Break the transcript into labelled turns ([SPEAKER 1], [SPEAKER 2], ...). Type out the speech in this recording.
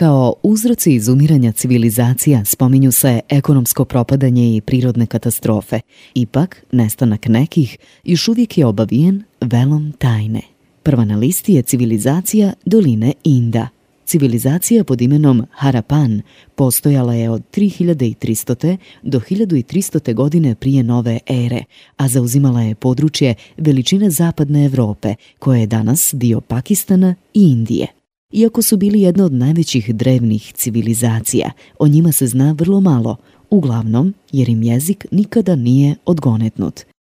[SPEAKER 1] Kao uzroci izumiranja civilizacija spominju se ekonomsko propadanje i prirodne katastrofe. Ipak, nestanak nekih još uvijek je obavijen velom tajne. Prva na listi je civilizacija doline Inda. Civilizacija pod imenom Harapan postojala je od 3300. do 1300. godine prije nove ere, a zauzimala je područje veličine zapadne Evrope, koje je danas dio Pakistana i Indije. Iako su bili jedna od najvećih drevnih civilizacija, o njima se zna vrlo malo, uglavnom jer im jezik nikada nije odgonetnut.